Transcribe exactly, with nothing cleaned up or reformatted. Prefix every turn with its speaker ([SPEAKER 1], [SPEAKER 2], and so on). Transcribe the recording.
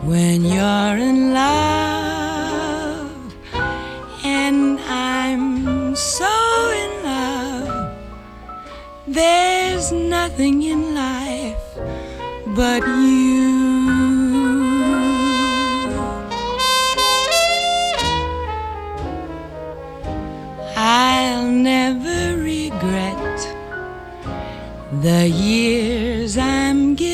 [SPEAKER 1] When you're in love, and I'm so in love, there's nothing in life but you. I'll never regret the years I'm giving